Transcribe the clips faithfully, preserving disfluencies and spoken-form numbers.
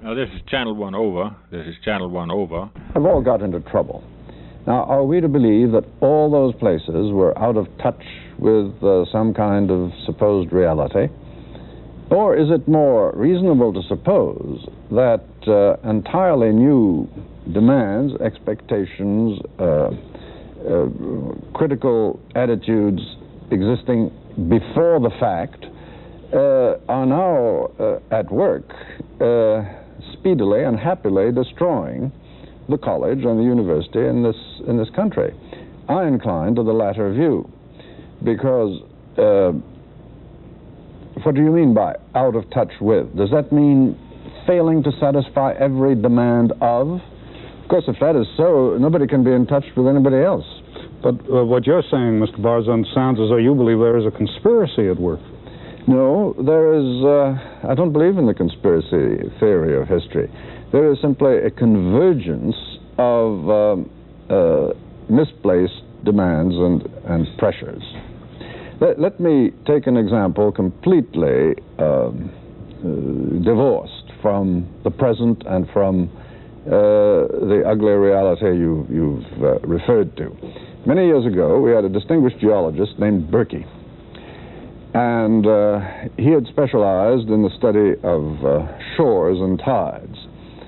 Now, this is Channel One over. This is Channel One over. Have all got into trouble. Now, are we to believe that all those places were out of touch with uh, some kind of supposed reality? Or is it more reasonable to suppose that uh, entirely new demands, expectations, uh, uh, critical attitudes existing before the fact uh, are now uh, at work, uh, speedily and happily destroying the college and the university in this in this country? I incline to the latter view, because uh, what do you mean by out of touch with? Does that mean failing to satisfy every demand of? Of course, if that is so, nobody can be in touch with anybody else. But uh, what you're saying, Mister Barzun, sounds as though you believe there is a conspiracy at work. No, there is, uh, I don't believe in the conspiracy theory of history. There is simply a convergence of um, uh, misplaced demands and, and pressures. Let, let me take an example completely um, uh, divorced from the present and from uh, the ugly reality you, you've uh, referred to. Many years ago, we had a distinguished geologist named Berkey. And uh, he had specialized in the study of uh, shores and tides.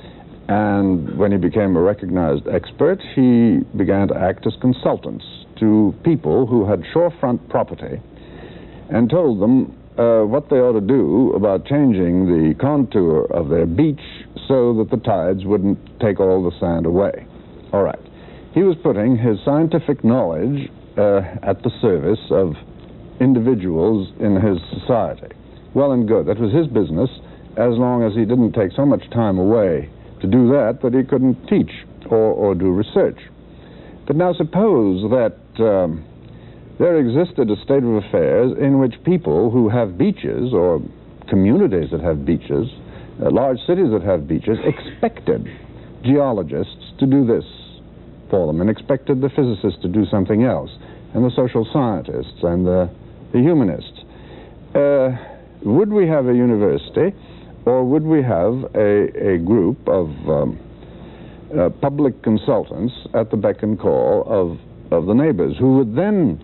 And when he became a recognized expert, he began to act as consultants to people who had shorefront property and told them uh, what they ought to do about changing the contour of their beach so that the tides wouldn't take all the sand away. All right. He was putting his scientific knowledge uh, at the service of individuals in his society. Well and good. That was his business, as long as he didn't take so much time away to do that that he couldn't teach or, or do research. But now suppose that um, there existed a state of affairs in which people who have beaches, or communities that have beaches, uh, large cities that have beaches, expected geologists to do this for them, and expected the physicists to do something else, and the social scientists and the, the humanists. Uh, would we have a university, or would we have a, a group of um, uh, public consultants at the beck and call of, of the neighbors, who would then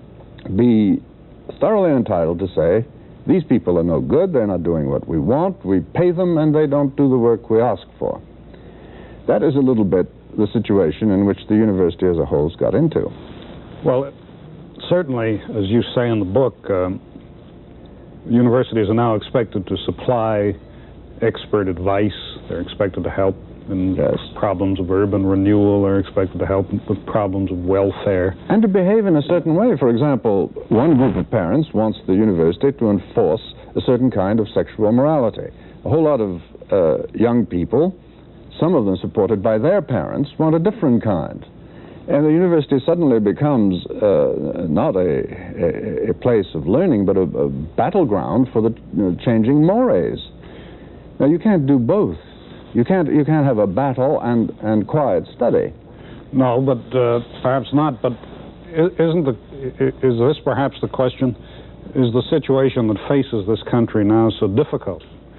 be thoroughly entitled to say, these people are no good, they're not doing what we want, we pay them and they don't do the work we ask for? That is a little bit the situation in which the university as a whole has got into. Well, certainly, as you say in the book, um, universities are now expected to supply expert advice. They're expected to help in yes. problems of urban renewal. They're expected to help with problems of welfare. And to behave in a certain way. For example, one group of parents wants the university to enforce a certain kind of sexual morality. A whole lot of uh, young people, some of them supported by their parents, want a different kind. And the university suddenly becomes uh, not a, a, a place of learning, but a, a battleground for the you know, changing mores. Now, you can't do both. You can't, you can't have a battle and, and quiet study. No, but uh, perhaps not. But isn't the, is this perhaps the question? Is the situation that faces this country now so difficult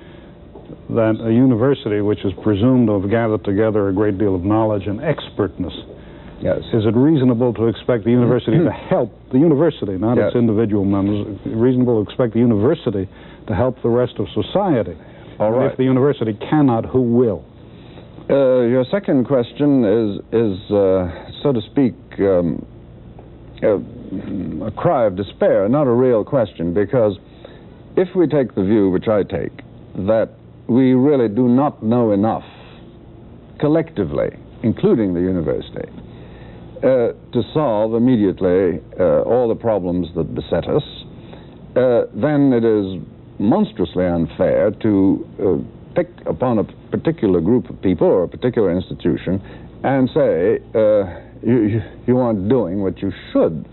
that a university, which is presumed to have gathered together a great deal of knowledge and expertness, yes. is it reasonable to expect the university to help the university, not yes. its individual members, reasonable to expect the university to help the rest of society? All right. If the university cannot, who will? Uh, your second question is, is uh, so to speak, um, a, a cry of despair, not a real question, because if we take the view, which I take, that we really do not know enough, collectively, including the university, uh, to solve immediately uh, all the problems that beset us, uh, then it is monstrously unfair to uh, pick upon a particular group of people or a particular institution and say, uh, you, you aren't doing what you should.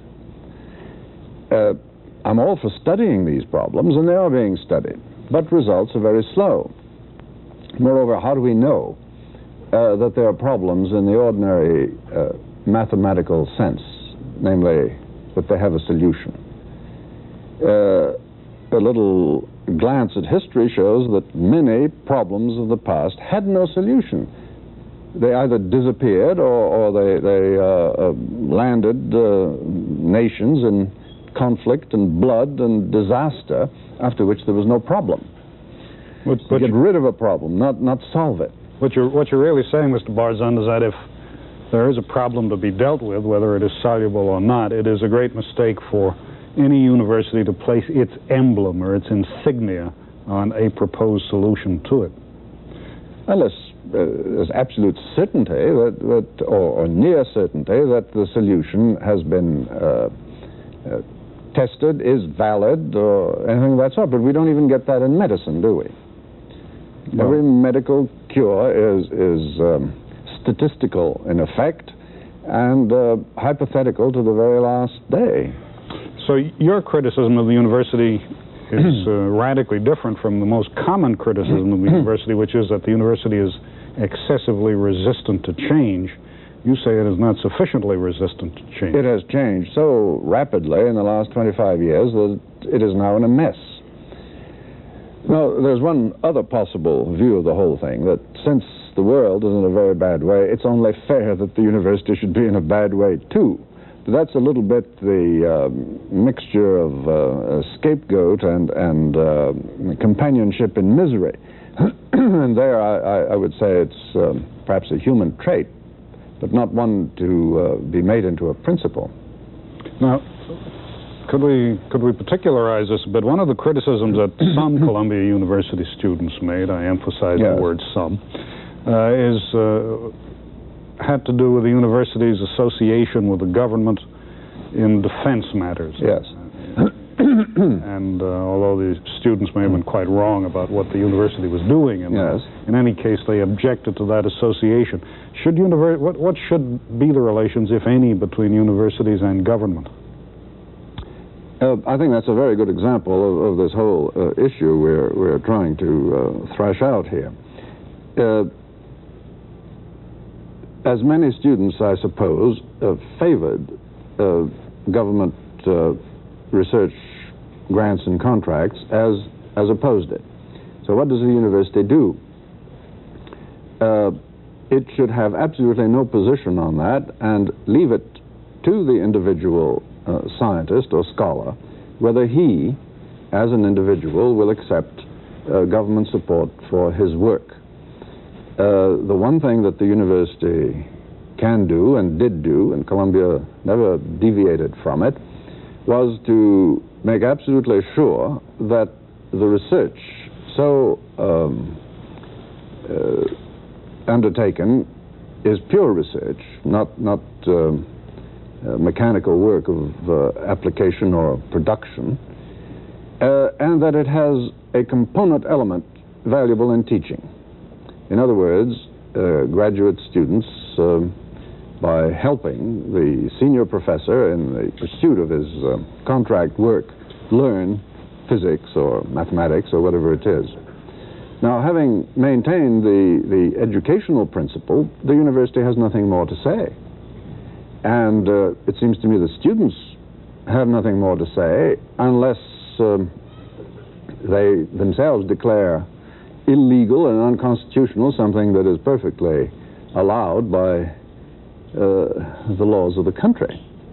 Uh, I'm all for studying these problems, and they are being studied, but results are very slow. Moreover, how do we know uh, that there are problems in the ordinary uh, mathematical sense, namely that they have a solution? Uh, a little glance at history shows that many problems of the past had no solution. They either disappeared or, or they, they uh, uh, landed uh, nations in conflict and blood and disaster, after which there was no problem. But, but Get rid of a problem, not, not solve it. What you're, what you're really saying, Mister Barzun, is that if there is a problem to be dealt with, whether it is soluble or not, it is a great mistake for any university to place its emblem or its insignia on a proposed solution to it. Unless uh, there's absolute certainty, that, that, or, or near certainty, that the solution has been uh, uh, tested, is valid, or anything of that sort. But we don't even get that in medicine, do we? No. Every medical cure is, is um, statistical in effect and uh, hypothetical to the very last day. So your criticism of the university is uh, radically different from the most common criticism of the university, which is that the university is excessively resistant to change. You say it is not sufficiently resistant to change. It has changed so rapidly in the last twenty-five years that it is now in a mess. Now, there's one other possible view of the whole thing, that since the world is in a very bad way, it's only fair that the university should be in a bad way, too. But that's a little bit the uh, mixture of uh, scapegoat and, and uh, companionship in misery. And there I, I would say it's um, perhaps a human trait, but not one to uh, be made into a principle. Now, could we, could we particularize this a bit? One of the criticisms that some Columbia University students made, I emphasize yes. the word some, uh, is uh, had to do with the university's association with the government in defense matters. Yes. And uh, although the students may have been quite wrong about what the university was doing, and yes. in any case they objected to that association. Should univer what, what should be the relations, if any, between universities and government? Uh, I think that's a very good example of, of this whole uh, issue we're, we're trying to uh, thrash out here. Uh, as many students, I suppose, uh, favored uh, government uh, research grants and contracts as, as opposed it. So what does the university do? Uh, it should have absolutely no position on that and leave it to the individual uh, scientist or scholar whether he, as an individual, will accept uh, government support for his work. Uh, the one thing that the university can do and did do, and Columbia never deviated from it, was to make absolutely sure that the research so um, uh, undertaken is pure research, not, not um, uh, mechanical work of uh, application or production, uh, and that it has a component element valuable in teaching. In other words, uh, graduate students, uh, by helping the senior professor in the pursuit of his uh, contract work, learn physics or mathematics or whatever it is. Now, having maintained the, the educational principle, the university has nothing more to say. And uh, it seems to me the students have nothing more to say unless um, they themselves declare illegal and unconstitutional something that is perfectly allowed by uh, the laws of the country.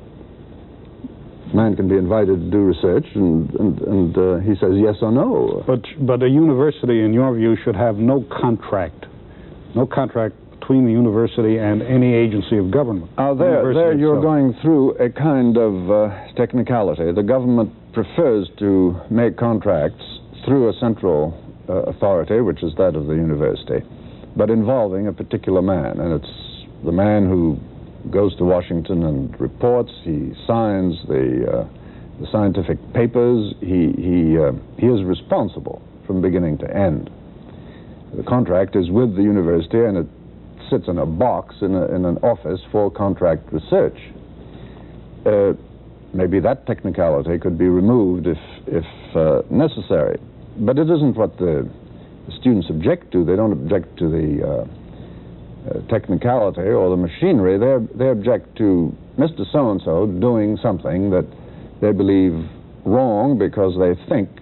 Man can be invited to do research, and, and, and uh, he says yes or no. But, but a university, in your view, should have no contract, no contract between the university and any agency of government. Uh, there, there you're going through a kind of uh, technicality. The government prefers to make contracts through a central uh, authority, which is that of the university, but involving a particular man, and it's the man who goes to Washington and reports, he signs the, uh, the scientific papers, he, he, uh, he is responsible from beginning to end. The contract is with the university, and it sits in a box in, a, in an office for contract research. Uh, maybe that technicality could be removed if, if uh, necessary, but it isn't what the, the students object to. They don't object to the uh, Uh, technicality or the machinery. They they object to Mister So-and-so doing something that they believe wrong because they think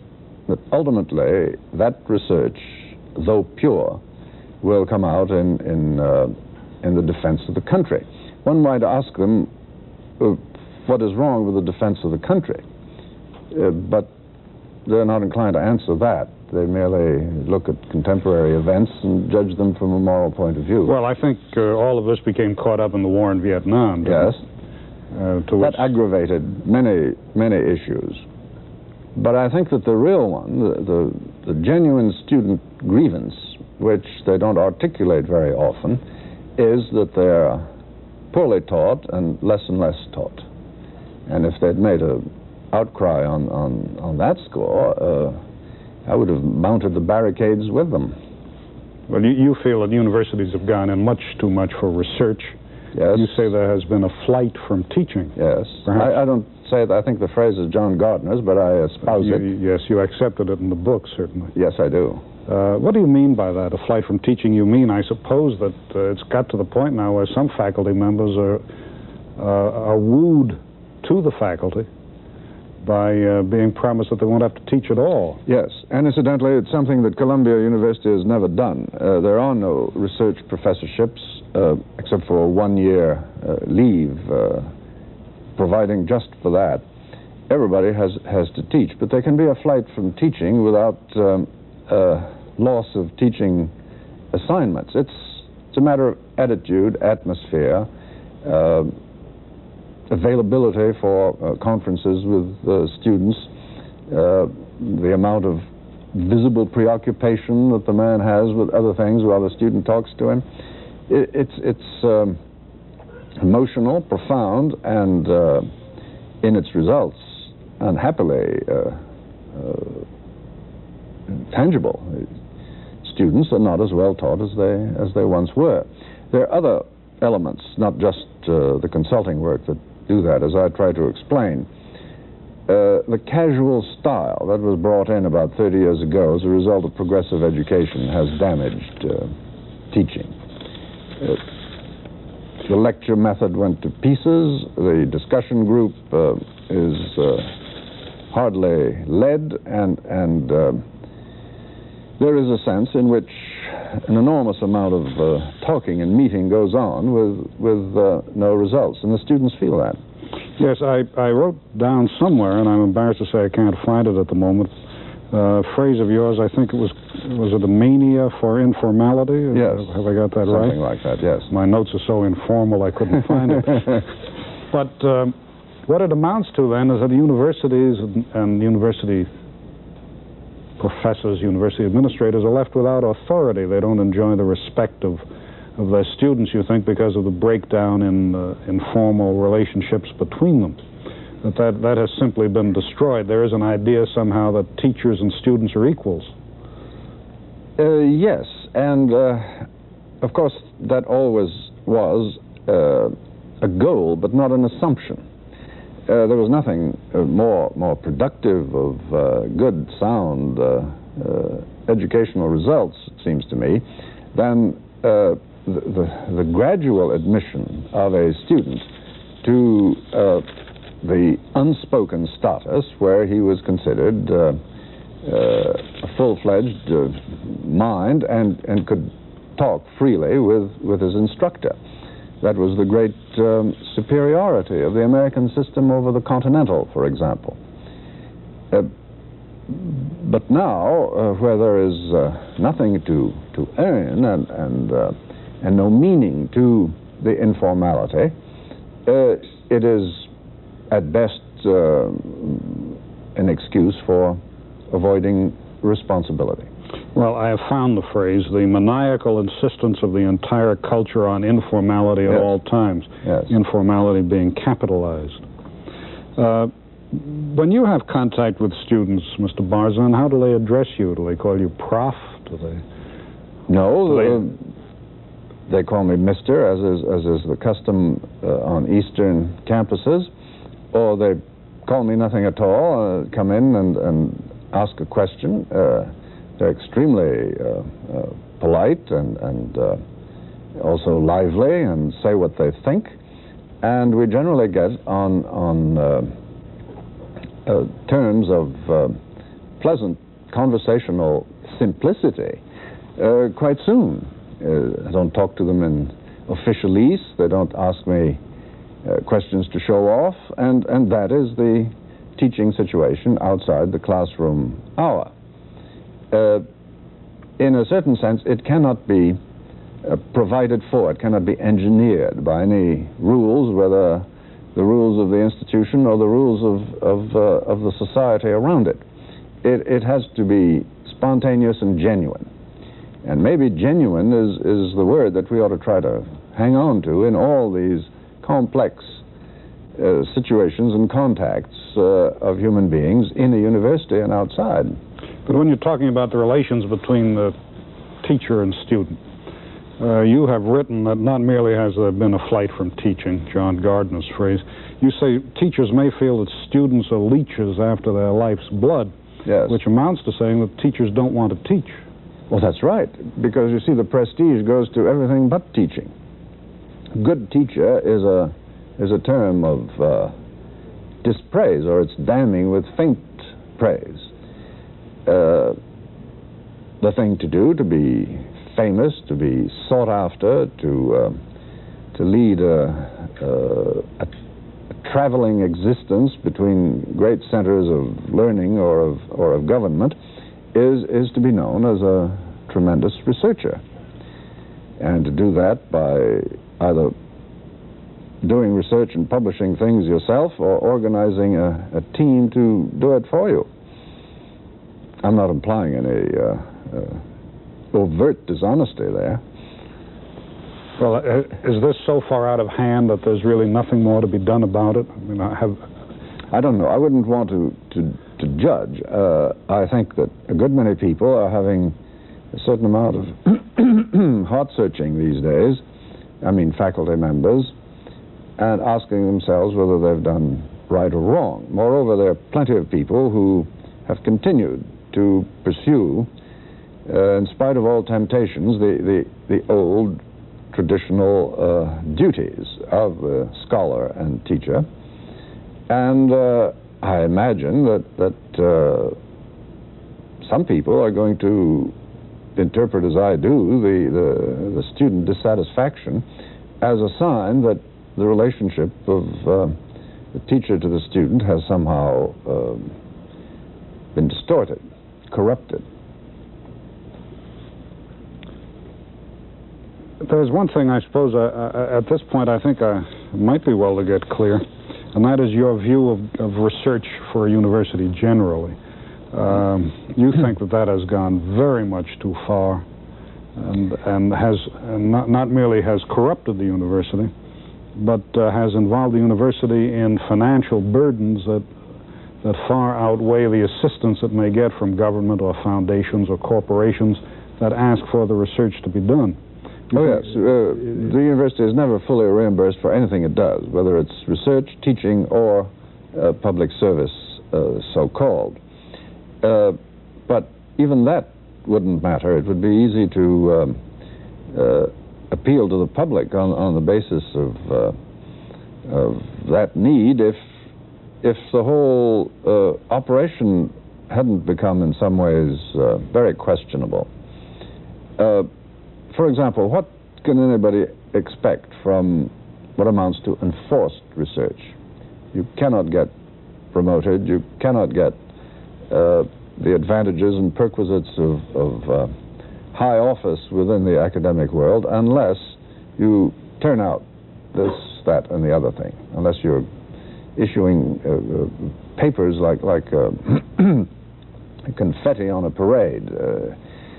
that ultimately that research, though pure, will come out in, in, uh, in the defense of the country. One might ask them, uh, what is wrong with the defense of the country? Uh, but they're not inclined to answer that. They merely look at contemporary events and judge them from a moral point of view. Well, I think uh, all of this became caught up in the war in Vietnam. Yes. Uh, to that aggravated many, many issues. But I think that the real one, the, the, the genuine student grievance, which they don't articulate very often, is that they're poorly taught and less and less taught. And if they'd made an outcry on, on, on that score, uh, I would have mounted the barricades with them. Well, you, you feel that universities have gone in much too much for research. Yes. You say there has been a flight from teaching. Yes. I, I don't say that. I think the phrase is John Gardner's, but I espouse you, it. Yes, you accepted it in the book, certainly. Yes, I do. Uh, what do you mean by that, a flight from teaching? You mean, I suppose, that uh, it's got to the point now where some faculty members are, uh, are wooed to the faculty by uh, being promised that they won't have to teach at all. Yes, and incidentally, it's something that Columbia University has never done. Uh, there are no research professorships, uh, except for a one-year uh, leave, uh, providing just for that. Everybody has, has to teach, but there can be a flight from teaching without um, uh, loss of teaching assignments. It's, it's a matter of attitude, atmosphere, uh, availability for uh, conferences with uh, students, uh, the amount of visible preoccupation that the man has with other things while the student talks to him. It, it's it's um, emotional, profound, and uh, in its results, unhappily, uh, uh, tangible. Students are not as well taught as they, as they once were. There are other elements, not just uh, the consulting work that do that, as I try to explain. Uh, the casual style that was brought in about thirty years ago as a result of progressive education has damaged uh, teaching. Uh, the lecture method went to pieces. The discussion group uh, is uh, hardly led, and, and uh, there is a sense in which an enormous amount of uh, talking and meeting goes on with, with uh, no results, and the students feel that. Yes, I, I wrote down somewhere, and I'm embarrassed to say I can't find it at the moment, uh, a phrase of yours, I think it was, was it a mania for informality? Yes. Have I got that right? Something like that, yes. My notes are so informal I couldn't find it. But um, what it amounts to then is that universities and, and university professors, university administrators are left without authority. They don't enjoy the respect of, of their students, you think, because of the breakdown in uh, informal relationships between them. That, that that has simply been destroyed. There is an idea somehow that teachers and students are equals. Uh, yes, and uh, of course that always was uh, a goal, but not an assumption. Uh, there was nothing uh, more more productive of uh, good, sound uh, uh, educational results, it seems to me, than uh, the, the, the gradual admission of a student to uh, the unspoken status where he was considered uh, uh, a full-fledged uh, mind and, and could talk freely with, with his instructor. That was the great um, superiority of the American system over the continental, for example. Uh, but now, uh, where there is uh, nothing to, to earn and, and, uh, and no meaning to the informality, uh, it is at best uh, an excuse for avoiding responsibility. Well, I have found the phrase, the maniacal insistence of the entire culture on informality at yes. all times. Yes. Informality being capitalized. Uh, when you have contact with students, Mister Barzun, how do they address you? Do they call you prof? Do they? No, do they, uh, they call me Mister, as is, as is the custom uh, on Eastern campuses, or they call me nothing at all, uh, come in and, and ask a question. Uh, They're extremely uh, uh, polite and, and uh, also lively and say what they think. And we generally get on, on uh, uh, terms of uh, pleasant conversational simplicity uh, quite soon. Uh, I don't talk to them in officialese. They don't ask me uh, questions to show off, and, and that is the teaching situation outside the classroom hour. Uh, in a certain sense, it cannot be uh, provided for. It cannot be engineered by any rules, whether the rules of the institution or the rules of, of, uh, of the society around it. it. It has to be spontaneous and genuine. And maybe genuine is, is the word that we ought to try to hang on to in all these complex uh, situations and contacts uh, of human beings in a university and outside. But when you're talking about the relations between the teacher and student, uh, you have written that not merely has there been a flight from teaching, John Gardner's phrase, you say teachers may feel that students are leeches after their life's blood, yes. which amounts to saying that teachers don't want to teach. Well, that's right, because you see the prestige goes to everything but teaching. Good teacher is a, is a term of uh, dispraise, or it's damning with faint praise. Uh, the thing to do, to be famous, to be sought after, to uh, to lead a, a, a traveling existence between great centers of learning or of or of government, is is to be known as a tremendous researcher, and to do that by either doing research and publishing things yourself or organizing a, a team to do it for you. I'm not implying any uh, uh, overt dishonesty there. Well, uh, is this so far out of hand that there's really nothing more to be done about it? I mean, I have... I don't know. I wouldn't want to, to, to judge. Uh, I think that a good many people are having a certain amount of heart-searching these days, I mean faculty members, and asking themselves whether they've done right or wrong. Moreover, there are plenty of people who have continued to pursue, uh, in spite of all temptations, the, the, the old traditional uh, duties of the scholar and teacher. And uh, I imagine that, that uh, some people are going to interpret, as I do, the, the, the student dissatisfaction as a sign that the relationship of uh, the teacher to the student has somehow uh, been distorted, corrupted. There's one thing I suppose I, I, at this point I think I might be well to get clear, and that is your view of, of research for a university generally. Um, you think that that has gone very much too far, and, and has and not, not merely has corrupted the university, but uh, has involved the university in financial burdens that that far outweigh the assistance it may get from government or foundations or corporations that ask for the research to be done. You oh yes, uh, the university is never fully reimbursed for anything it does, whether it's research, teaching, or uh, public service, uh, so-called. Uh, but even that wouldn't matter. It would be easy to um, uh, appeal to the public on, on the basis of, uh, of that need if if the whole uh, operation hadn't become in some ways uh, very questionable. Uh, for example, what can anybody expect from what amounts to enforced research? You cannot get promoted, you cannot get uh, the advantages and perquisites of, of uh, high office within the academic world unless you turn out this, that, and the other thing, unless you're issuing uh, uh, papers like, like uh, confetti on a parade. Uh,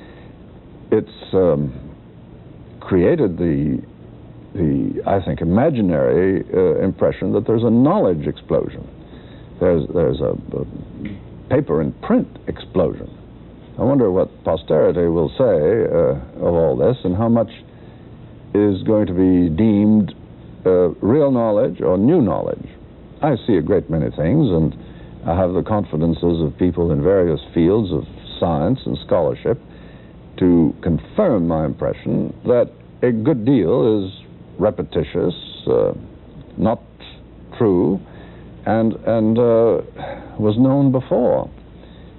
it's um, created the, the, I think, imaginary uh, impression that there's a knowledge explosion. There's, there's a, a paper and print explosion. I wonder what posterity will say uh, of all this, and how much is going to be deemed uh, real knowledge or new knowledge. I see a great many things, and I have the confidences of people in various fields of science and scholarship to confirm my impression that a good deal is repetitious, uh, not true, and, and uh, was known before.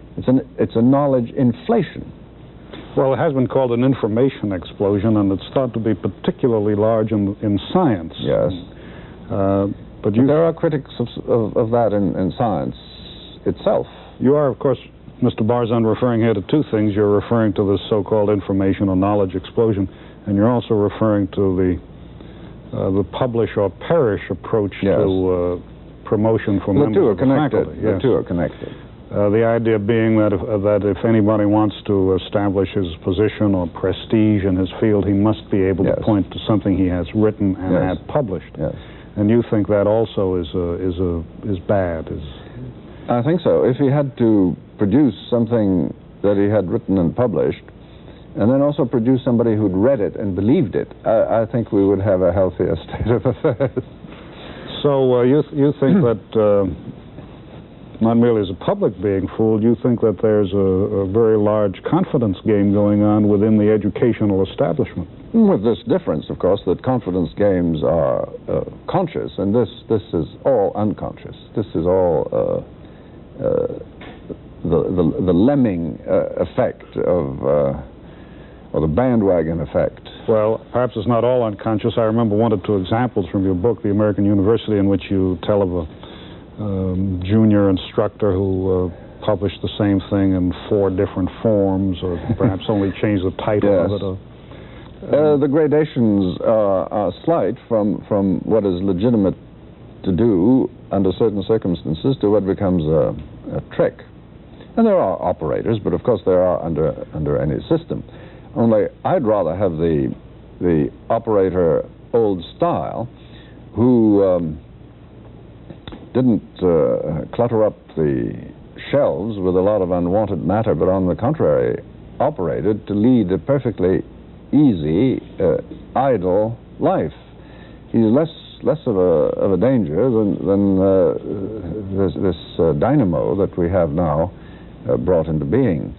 It's, an, it's a knowledge inflation. Well, it has been called an information explosion, and it's thought to be particularly large in, in science. Yes. Uh, but you, but there are critics of, of, of that in, in science itself. You are, of course, Mister Barzun, referring here to two things. You're referring to this so-called information or knowledge explosion, and you're also referring to the uh, the publish or perish approach yes. to uh, promotion for the members two are of the connected. faculty. The yes. two are connected. Uh, the idea being that if, uh, that if anybody wants to establish his position or prestige in his field, he must be able yes. to point to something he has written and yes. had published. Yes. And you think that also is uh, is uh, is bad? Is I think so. If he had to produce something that he had written and published, and then also produce somebody who'd read it and believed it, I, I think we would have a healthier state of affairs. So uh, you th you think that uh, not merely is the public being fooled, you think that there's a, a very large confidence game going on within the educational establishment? With this difference, of course, that confidence games are uh, conscious, and this this is all unconscious. This is all uh, uh, the, the the lemming uh, effect of, uh, or the bandwagon effect. Well, perhaps it's not all unconscious. I remember one or two examples from your book, The American University, in which you tell of a um, junior instructor who uh, published the same thing in four different forms, or perhaps only changed the title yes. of it. Or, uh, the gradations are, are slight from, from what is legitimate to do under certain circumstances to what becomes a, a trick. And there are operators, but of course there are under, under any system. Only I'd rather have the, the operator old style who um, didn't uh, clutter up the shelves with a lot of unwanted matter, but on the contrary, operated to lead a perfectly easy, uh, idle life. He's less less of a of a danger than than uh, this, this uh, dynamo that we have now uh, brought into being.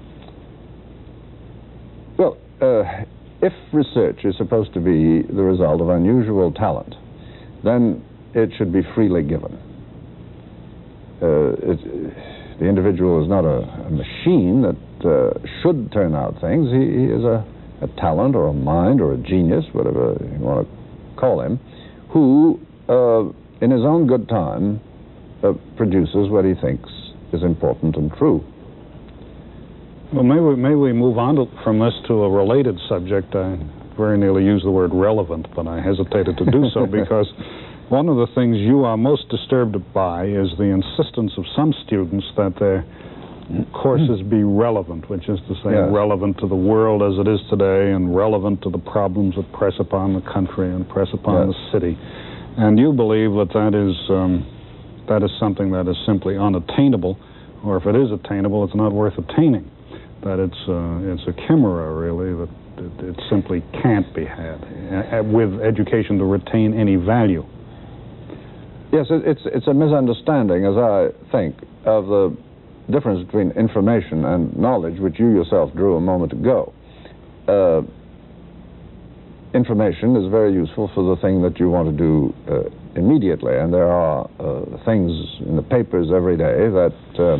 Well, uh, if research is supposed to be the result of unusual talent, then it should be freely given. Uh, it, the individual is not a, a machine that uh, should turn out things. He, he is a, a talent or a mind or a genius, whatever you want to call him, who, uh, in his own good time, uh, produces what he thinks is important and true. Well, maybe we, maybe we move on to, from this to a related subject. I very nearly used the word relevant, but I hesitated to do so because one of the things you are most disturbed by is the insistence of some students that their courses be relevant, which is to say yes. relevant to the world as it is today and relevant to the problems that press upon the country and press upon yes. the city. And you believe that that is, um, that is something that is simply unattainable, or if it is attainable, it's not worth attaining. That it's, uh, it's a chimera, really, that it, it simply can't be had uh, with education to retain any value. Yes, it, it's, it's a misunderstanding, as I think, of the difference between information and knowledge, which you yourself drew a moment ago. Uh, information is very useful for the thing that you want to do uh, immediately, and there are uh, things in the papers every day that uh,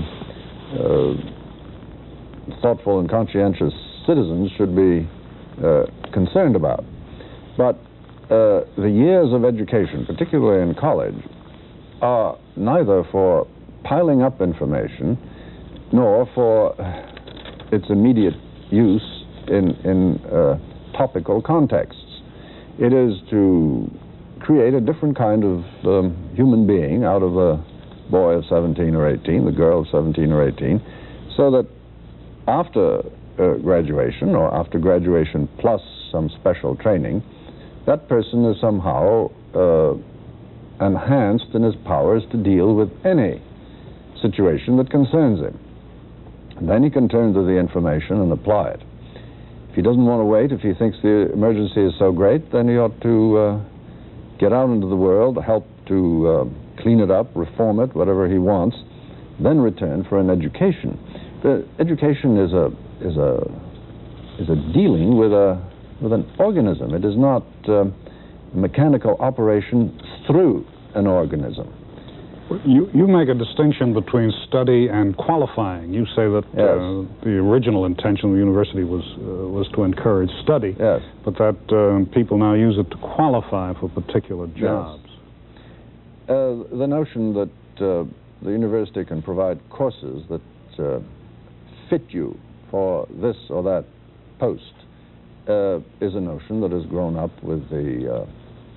uh, thoughtful and conscientious citizens should be uh, concerned about. But uh, the years of education, particularly in college, are neither for piling up information nor for its immediate use in, in uh, topical contexts. It is to create a different kind of um, human being out of the boy of seventeen or eighteen, the girl of seventeen or eighteen, so that after uh, graduation, or after graduation plus some special training, that person is somehow uh, enhanced in his powers to deal with any situation that concerns him. And then he can turn to the information and apply it. If he doesn't want to wait, if he thinks the emergency is so great, then he ought to uh, get out into the world, help to uh, clean it up, reform it, whatever he wants, then return for an education. The education is a is a is a dealing with a with an organism. It is not uh, a mechanical operation through an organism. You, you make a distinction between study and qualifying. You say that yes. uh, the original intention of the university was uh, was to encourage study, yes. but that uh, people now use it to qualify for particular jobs. Yes. Uh, the notion that uh, the university can provide courses that uh, fit you for this or that post uh, is a notion that has grown up with the uh,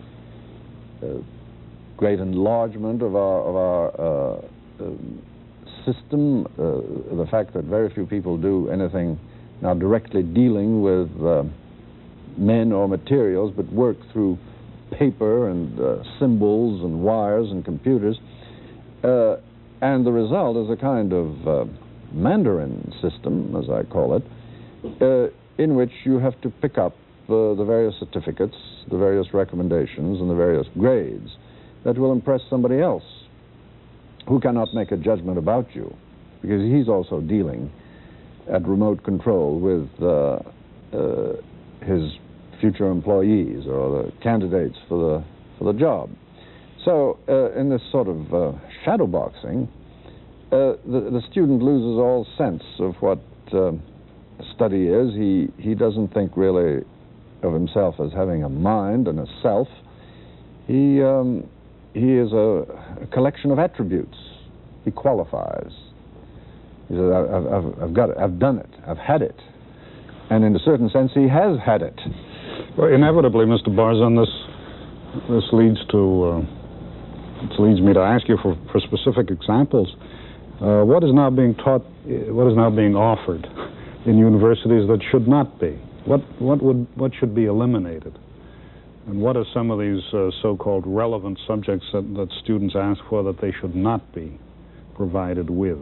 uh, great enlargement of our, of our uh, uh, system, uh, the fact that very few people do anything now directly dealing with uh, men or materials, but work through paper and uh, symbols and wires and computers. Uh, and the result is a kind of uh, Mandarin system, as I call it, uh, in which you have to pick up uh, the various certificates, the various recommendations, and the various grades that will impress somebody else who cannot make a judgment about you, because he's also dealing at remote control with uh, uh, his future employees or the candidates for the for the job. So uh, in this sort of uh, shadow boxing, uh, the, the student loses all sense of what uh, study is. He, he doesn't think really of himself as having a mind and a self. He, um, he is a, a collection of attributes. He qualifies. He says, I've, I've, I've got it, I've done it, I've had it. And in a certain sense, he has had it. Well, inevitably, Mister Barzun, this, this leads to, uh, this leads me to ask you for, for specific examples. Uh, what is now being taught, what is now being offered in universities that should not be? What, what, would, what should be eliminated? And what are some of these uh, so-called relevant subjects that, that students ask for that they should not be provided with?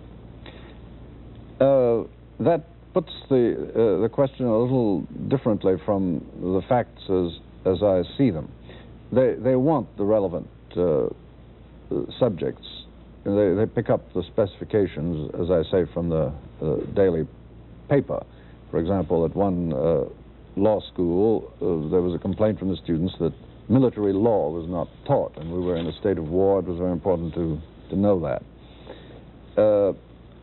Uh, that puts the, uh, the question a little differently from the facts as, as I see them. They, they want the relevant uh, subjects. They, they pick up the specifications, as I say, from the uh, daily paper. For example, at one uh, law school, uh, there was a complaint from the students that military law was not taught, and we were in a state of war. It was very important to, to know that. Uh,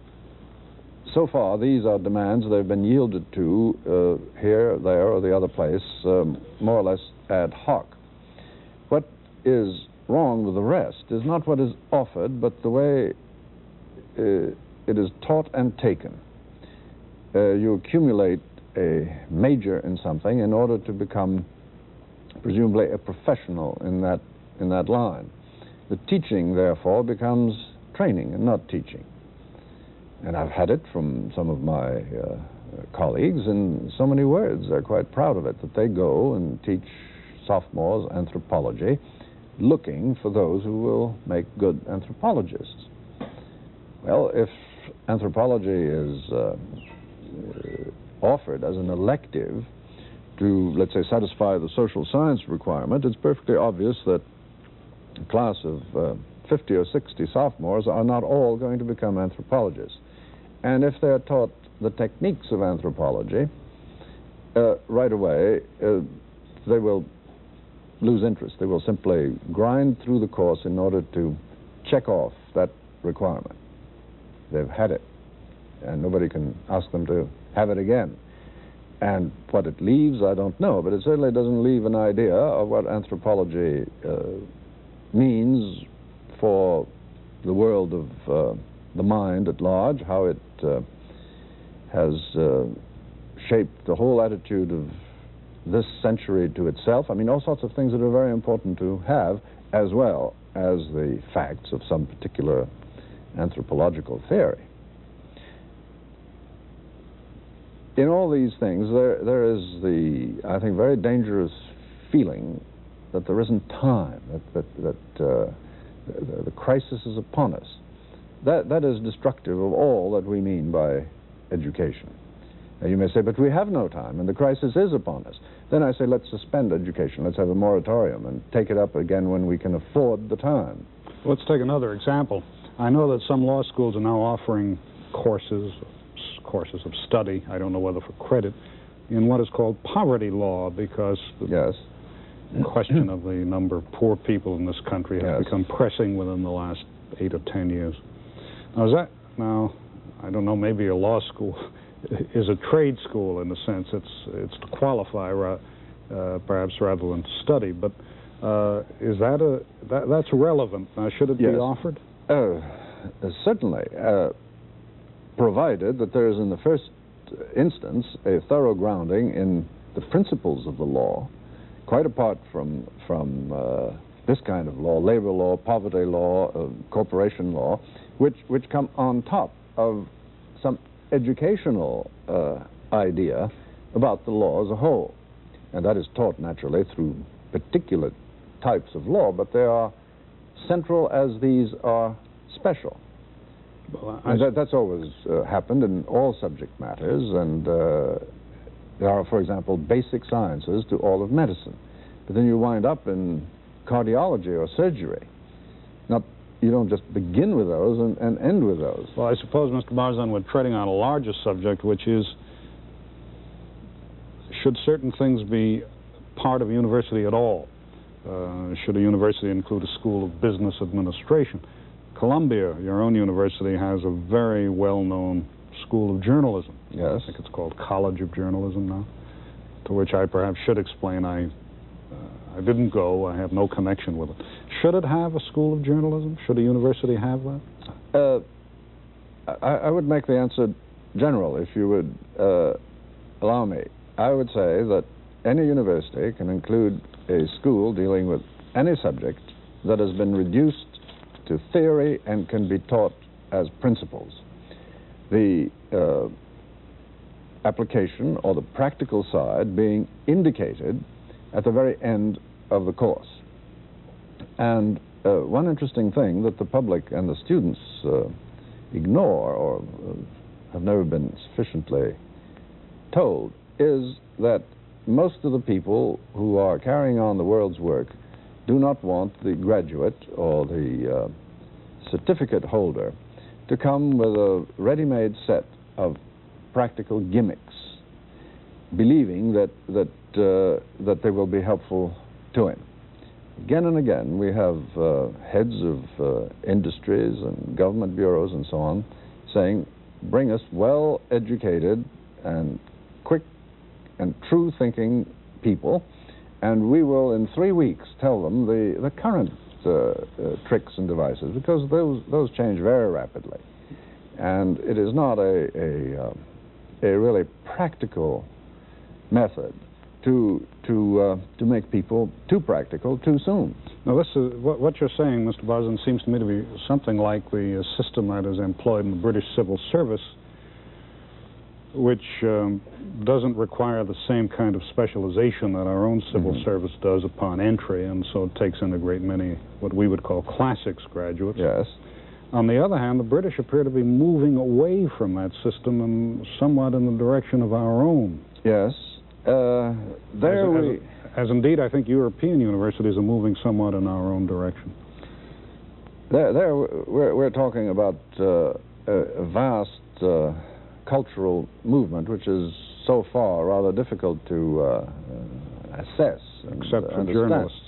so far, these are demands that have been yielded to uh, here, there, or the other place, um, more or less ad hoc. What is wrong with the rest is not what is offered, but the way uh, it is taught and taken. Uh, you accumulate a major in something in order to become presumably a professional in that in that line. The teaching, therefore, becomes training and not teaching. And I've had it from some of my uh, colleagues in so many words. They're quite proud of it, that they go and teach sophomores anthropology, looking for those who will make good anthropologists. Well, if anthropology is uh, offered as an elective to, let's say, satisfy the social science requirement, it's perfectly obvious that a class of uh, fifty or sixty sophomores are not all going to become anthropologists. And if they're taught the techniques of anthropology, uh, right away, uh, they will lose interest. They will simply grind through the course in order to check off that requirement. They've had it, and nobody can ask them to have it again. And what it leaves, I don't know, but it certainly doesn't leave an idea of what anthropology uh, means for the world of uh, the mind at large, how it uh, has uh, shaped the whole attitude of this century to itself. I mean, all sorts of things that are very important to have, as well as the facts of some particular anthropological theory. In all these things, there, there is the, I think, very dangerous feeling that there isn't time, that, that, that uh, the, the crisis is upon us. That, that is destructive of all that we mean by education. Now, you may say, but we have no time, and the crisis is upon us. Then I say, let's suspend education. Let's have a moratorium and take it up again when we can afford the time. Let's take another example. I know that some law schools are now offering courses, courses of study, I don't know whether for credit, in what is called poverty law, because the yes. question of the number of poor people in this country has yes. become pressing within the last eight or ten years. Now, is that, now, I don't know, maybe a law school is a trade school in a sense. It's, it's to qualify, uh, perhaps, rather than to study. But uh, is that a, that, that's relevant. Now, should it yes. be offered? Uh, certainly, uh, provided that there is in the first instance a thorough grounding in the principles of the law, quite apart from, from uh, this kind of law, labor law, poverty law, uh, corporation law, which, which come on top of some educational uh, idea about the law as a whole. And that is taught naturally through particular types of law, but they are central as these are special. Well, and that, that's always uh, happened in all subject matters, and uh, there are, for example, basic sciences to all of medicine. But then you wind up in cardiology or surgery. Not, you don't just begin with those and, and end with those. Well, I suppose, Mister Barzan, we're treading on a larger subject, which is, should certain things be part of a university at all? Uh, should a university include a school of business administration? Columbia, your own university, has a very well-known school of journalism. Yes. I think it's called College of Journalism now, to which I perhaps should explain I, uh, I didn't go, I have no connection with it. Should it have a school of journalism? Should a university have that? Uh, I, I would make the answer general, if you would uh, allow me. I would say that any university can include a school dealing with any subject that has been reduced to theory and can be taught as principles. The uh, application or the practical side being indicated at the very end of the course. And uh, one interesting thing that the public and the students uh, ignore or uh, have never been sufficiently told is that most of the people who are carrying on the world's work do not want the graduate or the uh, certificate holder to come with a ready-made set of practical gimmicks, believing that that uh, that they will be helpful to him. Again and again, we have uh, heads of uh, industries and government bureaus and so on saying, bring us well-educated and quick and true-thinking people, and we will in three weeks tell them the, the current uh, uh, tricks and devices, because those, those change very rapidly. And it is not a, a, uh, a really practical method to, to, uh, to make people too practical too soon. Now, this is, what, what you're saying, Mister Barzan, seems to me to be something like the uh, system that is employed in the British Civil Service, which um, doesn't require the same kind of specialization that our own civil mm-hmm. service does upon entry, and so it takes in a great many what we would call classics graduates. Yes. On the other hand, the British appear to be moving away from that system and somewhat in the direction of our own. Yes. Uh, there as, we... As, as indeed, I think European universities are moving somewhat in our own direction. There, there we're, we're talking about uh, a vast uh, cultural movement, which is so far rather difficult to uh, assess. Except for journalists.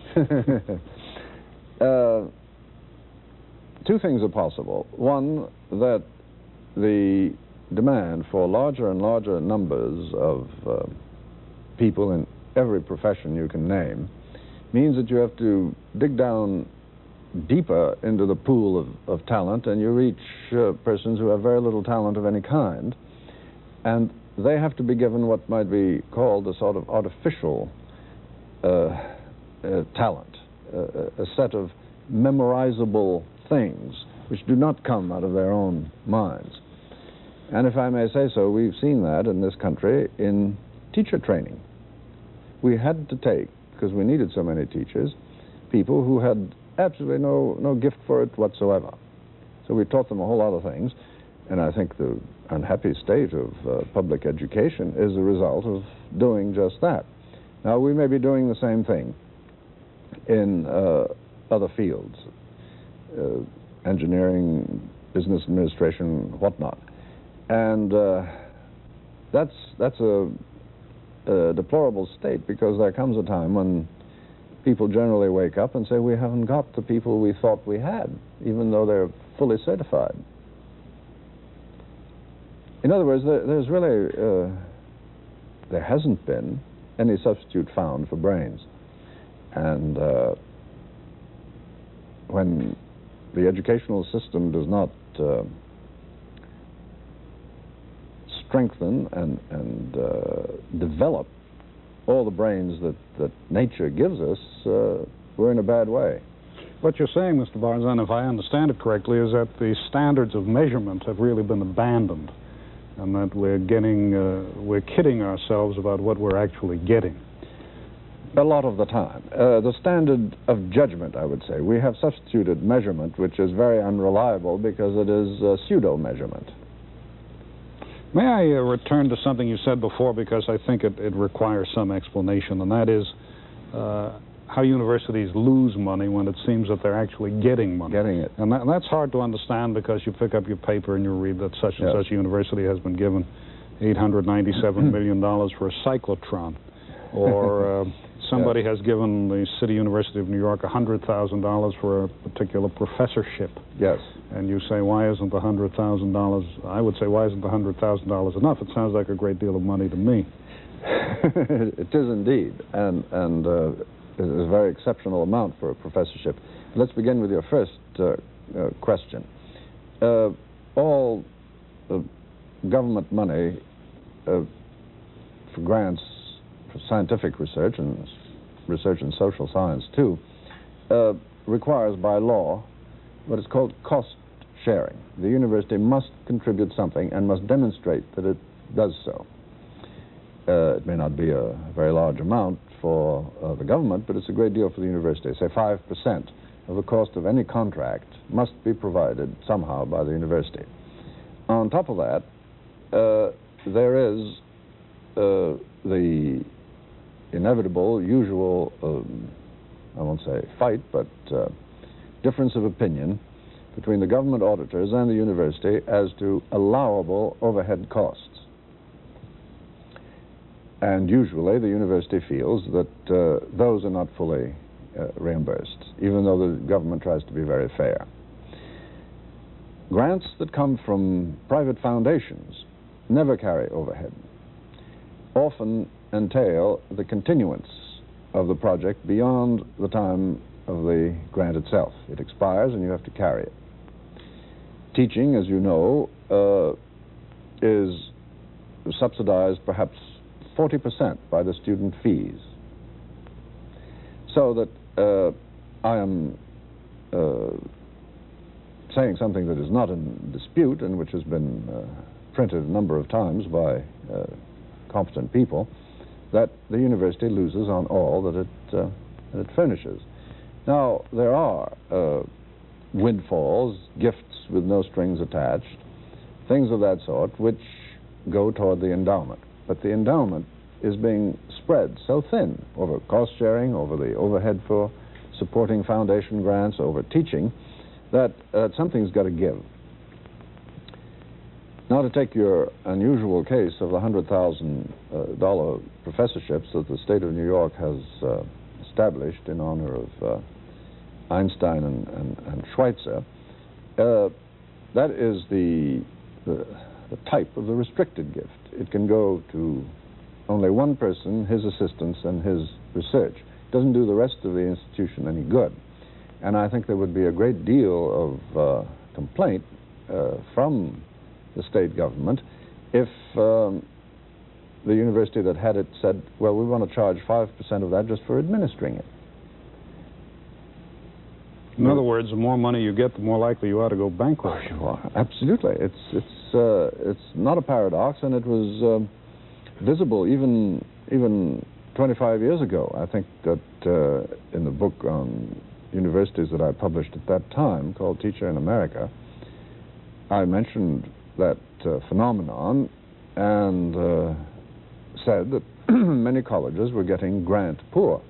uh, two things are possible. One, that the demand for larger and larger numbers of uh, people in every profession you can name means that you have to dig down deeper into the pool of, of talent, and you reach uh, persons who have very little talent of any kind, and they have to be given what might be called a sort of artificial uh, uh, talent, uh, a set of memorizable things which do not come out of their own minds. And if I may say so, we've seen that in this country in teacher training. We had to take, because we needed so many teachers, people who had absolutely no, no gift for it whatsoever. So we taught them a whole lot of things, and I think the unhappy state of uh, public education is a result of doing just that. Now, we may be doing the same thing in uh, other fields, uh, engineering, business administration, whatnot. And uh, that's, that's a, a deplorable state, because there comes a time when people generally wake up and say, we haven't got the people we thought we had, even though they're fully certified. In other words, there, there's really, uh, there hasn't been any substitute found for brains. And uh, when the educational system does not uh, strengthen and, and uh, develop all the brains that, that nature gives us, uh, we're in a bad way. What you're saying, Mister Barzun, if I understand it correctly, is that the standards of measurement have really been abandoned, and that we're getting, uh, we're kidding ourselves about what we're actually getting. A lot of the time. Uh, the standard of judgment, I would say. We have substituted measurement, which is very unreliable because it is uh, pseudo-measurement. May I uh, return to something you said before, because I think it, it requires some explanation, and that is uh, how universities lose money when it seems that they're actually getting money. Getting it. And that, that's hard to understand, because you pick up your paper and you read that such and yes. such a university has been given eight hundred ninety-seven million dollars for a cyclotron, or uh, somebody yes. has given the City University of New York one hundred thousand dollars for a particular professorship. Yes. And you say, why isn't the one hundred thousand dollars, I would say, why isn't the one hundred thousand dollars enough? It sounds like a great deal of money to me. It is indeed, and, and uh, it is a very exceptional amount for a professorship. Let's begin with your first uh, uh, question. Uh, all uh, government money uh, for grants for scientific research, and research in social science too, uh, requires by law what is called cost sharing. The university must contribute something and must demonstrate that it does so. Uh, it may not be a very large amount for uh, the government, but it's a great deal for the university. Say five percent of the cost of any contract must be provided somehow by the university. On top of that, uh, there is uh, the inevitable, usual, um, I won't say fight, but uh, difference of opinion between the government auditors and the university as to allowable overhead costs. And usually the university feels that uh, those are not fully uh, reimbursed, even though the government tries to be very fair. Grants that come from private foundations never carry overhead, often entail the continuance of the project beyond the time of the grant itself. It expires and you have to carry it. Teaching, as you know, uh, is subsidized perhaps forty percent by the student fees. So that uh, I am uh, saying something that is not in dispute and which has been uh, printed a number of times by uh, competent people, that the university loses on all that it, uh, that it furnishes. Now, there are uh, windfalls, gifts with no strings attached, things of that sort, which go toward the endowment. But the endowment is being spread so thin over cost sharing, over the overhead for supporting foundation grants, over teaching, that uh, something's got to give. Now, to take your unusual case of the one hundred thousand dollar uh, professorships that the state of New York has uh, established in honor of uh, Einstein and, and, and Schweitzer, uh, that is the, the, the type of the restricted gift. It can go to only one person, his assistants, and his research. It doesn't do the rest of the institution any good. And I think there would be a great deal of uh, complaint uh, from the state government if um, the university that had it said, well, we want to charge five percent of that just for administering it. In other words, the more money you get, the more likely you are to go bankrupt. Oh, you are. Absolutely. It's, it's, uh, it's not a paradox, and it was uh, visible even, even twenty-five years ago. I think that uh, in the book on universities that I published at that time, called Teacher in America, I mentioned that uh, phenomenon and uh, said that many colleges were getting grant poor.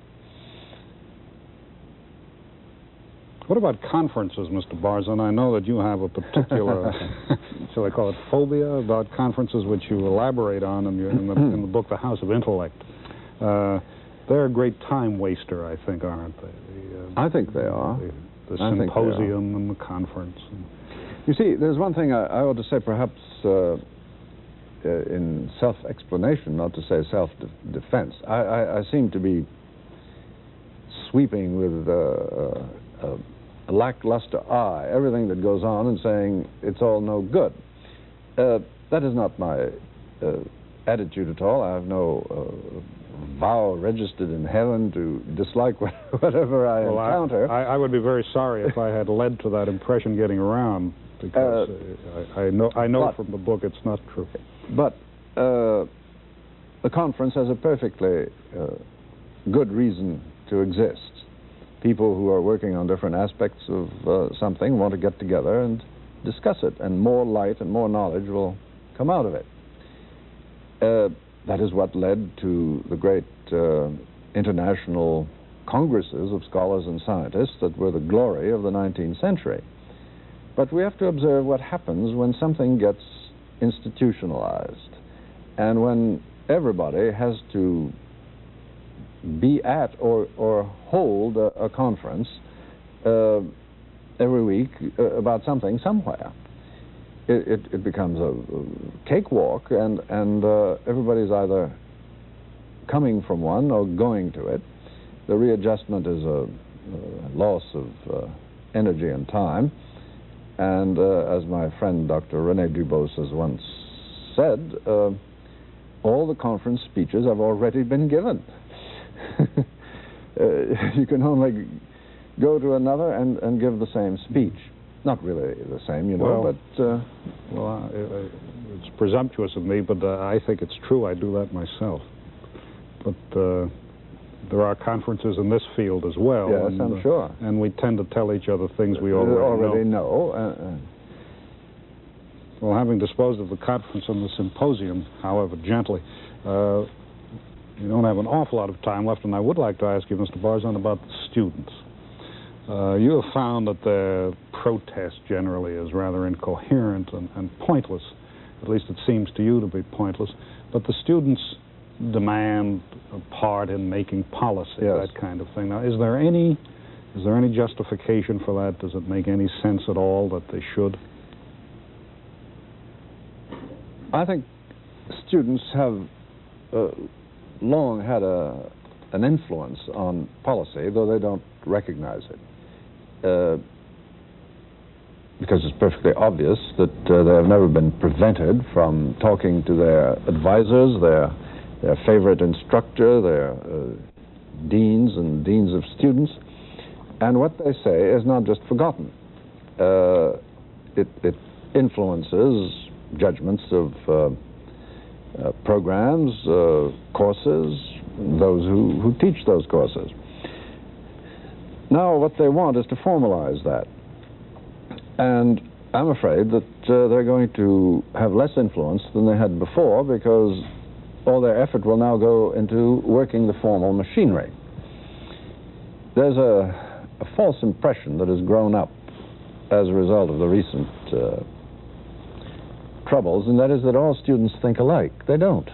What about conferences, Mister Barzun? I know that you have a particular, shall I call it, phobia about conferences, which you elaborate on in, your, in, the, in the book The House of Intellect. Uh, they're a great time waster, I think, aren't they? The, uh, I think they are. The, the I symposium and the conference. And you see, there's one thing I, I ought to say, perhaps uh, uh, in self-explanation, not to say self-defense. I, I, I seem to be sweeping with uh, uh, a lackluster eye everything that goes on and saying it's all no good. Uh, that is not my uh, attitude at all. I have no uh, vow registered in heaven to dislike whatever I well, encounter. I, I, I would be very sorry if I had led to that impression getting around, because uh, I, I know, I know but, from the book it's not true. But uh, the conference has a perfectly uh, good reason to exist. People who are working on different aspects of uh, something want to get together and discuss it, and more light and more knowledge will come out of it. Uh, that is what led to the great uh, international congresses of scholars and scientists that were the glory of the nineteenth century. But we have to observe what happens when something gets institutionalized, and when everybody has to be at or, or hold a, a conference uh, every week uh, about something somewhere. It, it, it becomes a, a cakewalk, and, and uh, everybody's either coming from one or going to it. The readjustment is a, a loss of uh, energy and time, and uh, as my friend Doctor René Dubos has once said, uh, all the conference speeches have already been given. uh, you can only go to another and, and give the same speech. Not really the same, you know, well, but... Uh, well, I, I, it's presumptuous of me, but uh, I think it's true. I do that myself. But uh, there are conferences in this field as well. Yes, and, I'm uh, sure. And we tend to tell each other things we already, already know. know. Uh, uh. Well, having disposed of the conference and the symposium, however gently, uh, we don't have an awful lot of time left, and I would like to ask you, Mister Barzun, about the students. Uh, you have found that the protest generally is rather incoherent and, and pointless. At least it seems to you to be pointless. But the students demand a part in making policy, yes. that kind of thing. Now, is there any, is there any justification for that? Does it make any sense at all that they should? I think students have uh, long had a, an influence on policy, though they don't recognize it. Uh, because it's perfectly obvious that uh, they have never been prevented from talking to their advisors, their, their favorite instructor, their uh, deans and deans of students, and what they say is not just forgotten. Uh, it, it influences judgments of uh, uh, programs, uh, courses, those who, who teach those courses. Now what they want is to formalize that. And I'm afraid that uh, they're going to have less influence than they had before, because all their effort will now go into working the formal machinery. There's a, a false impression that has grown up as a result of the recent uh, troubles, and that is that all students think alike. They don't.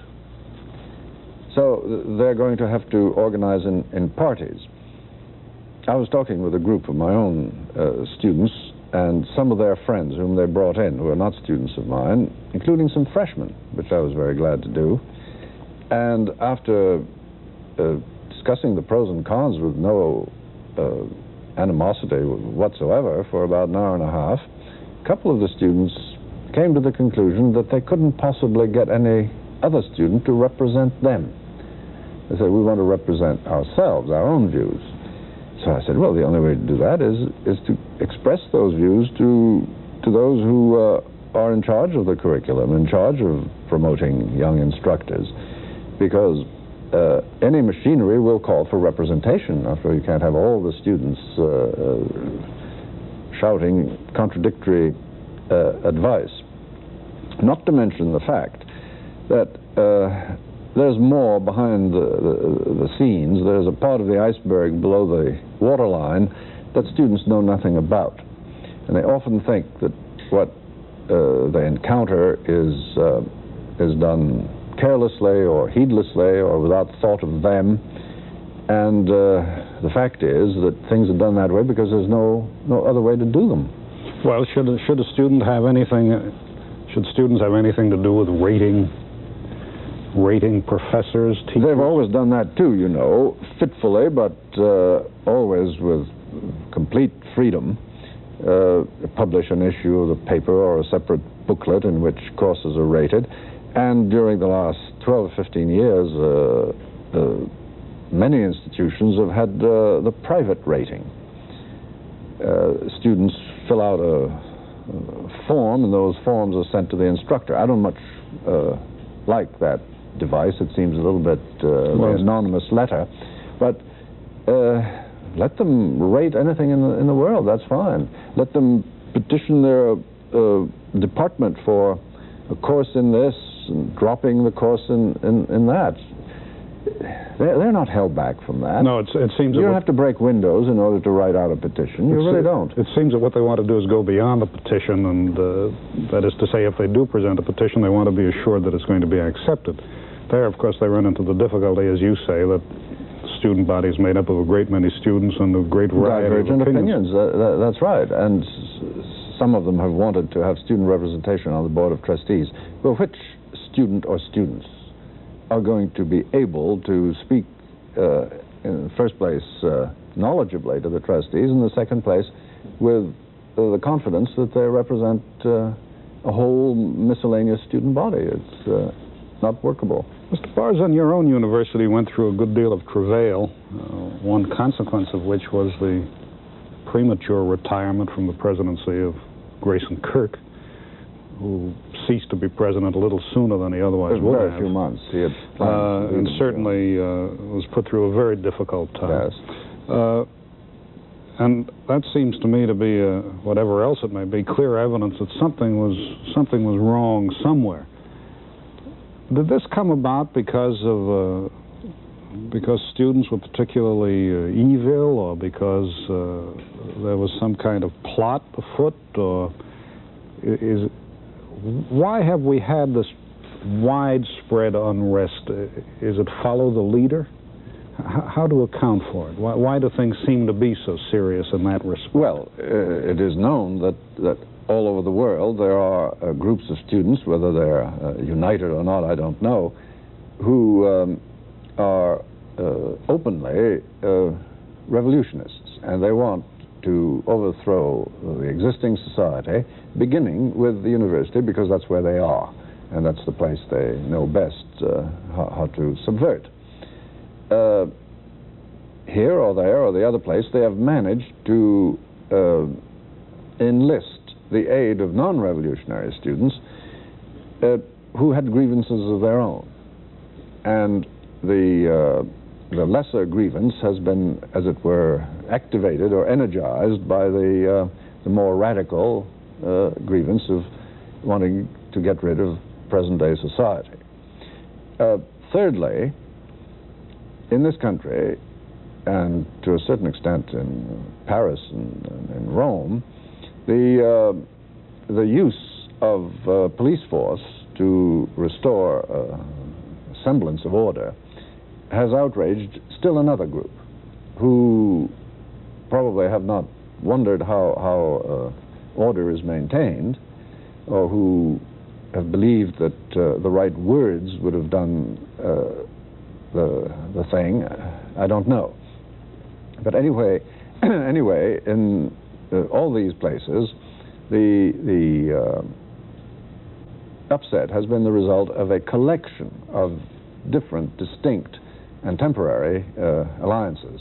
So they're going to have to organize in, in parties. I was talking with a group of my own uh, students and some of their friends whom they brought in, who are not students of mine, including some freshmen, which I was very glad to do. And after uh, discussing the pros and cons with no uh, animosity whatsoever for about an hour and a half, a couple of the students came to the conclusion that they couldn't possibly get any other student to represent them. They said, we want to represent ourselves, our own views. So I said, well, the only way to do that is is to express those views to to those who uh, are in charge of the curriculum, in charge of promoting young instructors, because uh, any machinery will call for representation. After all, you can't have all the students uh, uh, shouting contradictory uh, advice. Not to mention the fact that uh, there's more behind the, the, the scenes. There's a part of the iceberg below the waterline that students know nothing about. And they often think that what uh, they encounter is, uh, is done carelessly or heedlessly or without thought of them. And uh, the fact is that things are done that way because there's no, no other way to do them. Well, should a, should a student have anything, uh, should students have anything to do with rating, rating professors, teachers? They've always done that too, you know, fitfully, but uh, always with complete freedom. Uh, publish an issue of the paper or a separate booklet in which courses are rated. And during the last twelve or fifteen years, uh, uh, many institutions have had uh, the private rating. Uh, students fill out a, a form, and those forms are sent to the instructor. I don't much uh, like that device. It seems a little bit uh, well, an anonymous letter. But uh, let them rate anything in the, in the world. That's fine. Let them petition their uh, department for a course in this and dropping the course in, in, in that. They're, they're not held back from that. No, it's, it seems... You don't have to break windows in order to write out a petition. You really don't. It seems that what they want to do is go beyond the petition, and uh, that is to say, if they do present a petition, they want to be assured that it's going to be accepted. There, of course, they run into the difficulty, as you say, that the student body is made up of a great many students and a great variety Divergent of opinions. opinions. Uh, that, that's right. And some of them have wanted to have student representation on the Board of Trustees. Well, which student or students are going to be able to speak, uh, in the first place, uh, knowledgeably to the trustees, in the second place, with uh, the confidence that they represent uh, a whole miscellaneous student body? It's uh, not workable. Mister Barzun, your own university went through a good deal of travail, uh, one consequence of which was the premature retirement from the presidency of Grayson Kirk, who ceased to be president a little sooner than he otherwise would have. Very few months. He had uh, and certainly uh, was put through a very difficult time. Yes. Uh, and that seems to me to be, uh, whatever else it may be, clear evidence that something was something was wrong somewhere. Did this come about because of uh, because students were particularly uh, evil, or because uh, there was some kind of plot afoot, or is why have we had this widespread unrest? Is it follow the leader? H how to account for it? Why, why do things seem to be so serious in that respect? Well, uh, it is known that that all over the world there are uh, groups of students, whether they're uh, united or not, I don't know, who um, are uh, openly uh, revolutionists, and they want to overthrow the existing society, beginning with the university, because that's where they are, and that's the place they know best uh, how, how to subvert. Uh, here or there or the other place, they have managed to uh, enlist the aid of non-revolutionary students uh, who had grievances of their own. And the, uh, the lesser grievance has been, as it were, activated or energized by the, uh, the more radical uh, grievance of wanting to get rid of present-day society. Uh, thirdly, in this country, and to a certain extent in Paris and, and in Rome, the, uh, the use of uh, police force to restore a semblance of order has outraged still another group who probably have not wondered how, how uh, order is maintained, or who have believed that uh, the right words would have done uh, the, the thing. I don't know. But anyway, anyway, in uh, all these places, the, the uh, upset has been the result of a collection of different, distinct, and temporary uh, alliances.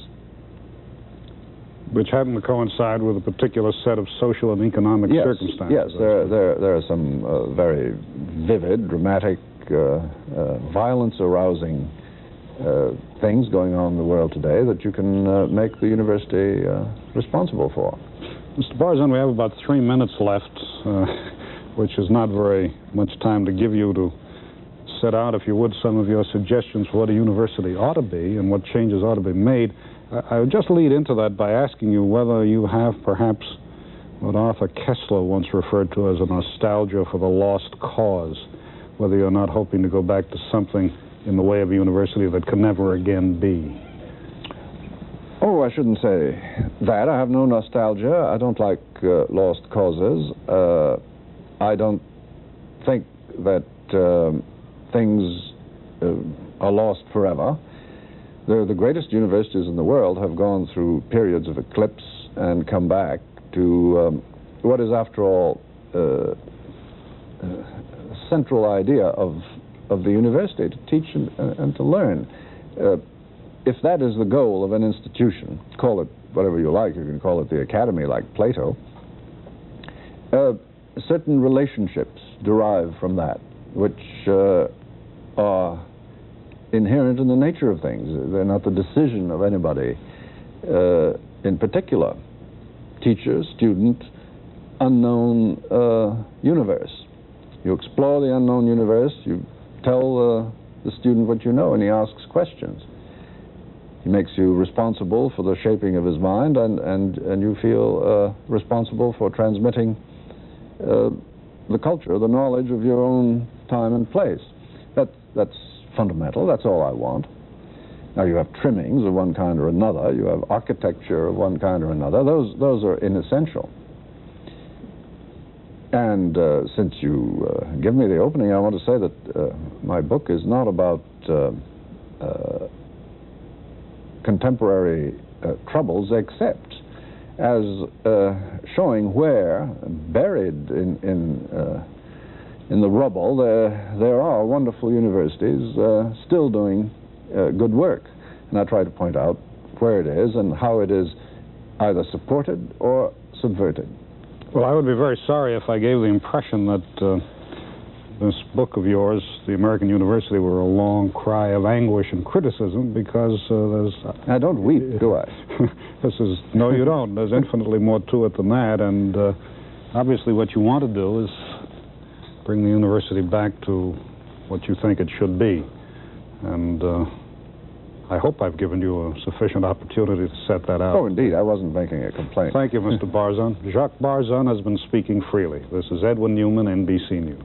Which happen to coincide with a particular set of social and economic yes, circumstances. Yes, there, there, there are some uh, very vivid, dramatic, uh, uh, violence-arousing uh, things going on in the world today that you can uh, make the university uh, responsible for. Mister Barzun, we have about three minutes left, uh, which is not very much time to give you to set out, if you would, some of your suggestions for what a university ought to be and what changes ought to be made. I would just lead into that by asking you whether you have perhaps what Arthur Koestler once referred to as a nostalgia for the lost cause, whether you're not hoping to go back to something in the way of a university that can never again be. Oh, I shouldn't say that. I have no nostalgia. I don't like uh, lost causes. Uh, I don't think that um, things uh, are lost forever. The, the greatest universities in the world have gone through periods of eclipse and come back to um, what is, after all, uh, a central idea of, of the university, to teach and, uh, and to learn. Uh, if that is the goal of an institution, call it whatever you like, you can call it the academy like Plato, uh, certain relationships derive from that, which uh, are inherent in the nature of things. They're not the decision of anybody uh, in particular. Teacher, student, unknown uh, universe. You explore the unknown universe, you tell uh, the student what you know, and he asks questions. He makes you responsible for the shaping of his mind, and, and, and you feel uh, responsible for transmitting uh, the culture, the knowledge of your own time and place. That, that's fundamental. That's all I want. Now, you have trimmings of one kind or another. You have architecture of one kind or another. Those, those are inessential. And uh, since you uh, give me the opening, I want to say that uh, my book is not about uh, uh, contemporary uh, troubles, except as uh, showing where, buried in, in uh, in the rubble, there, there are wonderful universities uh, still doing uh, good work. And I try to point out where it is and how it is either supported or subverted. Well, I would be very sorry if I gave the impression that uh, this book of yours, The American University, were a long cry of anguish and criticism, because uh, there's... I don't weep, do I? This is... No, you don't. There's infinitely more to it than that, and uh, obviously what you want to do is bring the university back to what you think it should be. And uh, I hope I've given you a sufficient opportunity to set that out. Oh, indeed. I wasn't making a complaint. Thank you, Mister Barzun. Jacques Barzun has been speaking freely. This is Edwin Newman, N B C News.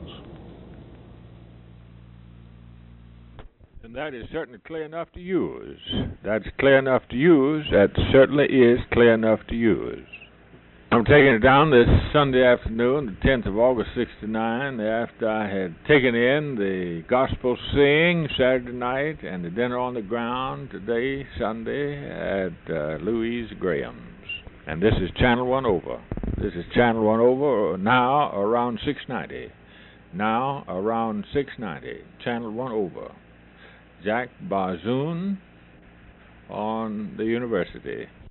And that is certainly clear enough to use. That's clear enough to use. That certainly is clear enough to use. I'm taking it down this Sunday afternoon, the tenth of August, sixty-nine, after I had taken in the gospel sing Saturday night and the dinner on the ground today, Sunday, at uh, Louise Graham's. And this is Channel One Over. This is Channel One Over, now around six ninety. Now around six ninety. Channel One Over. Jacques Barzun on the university.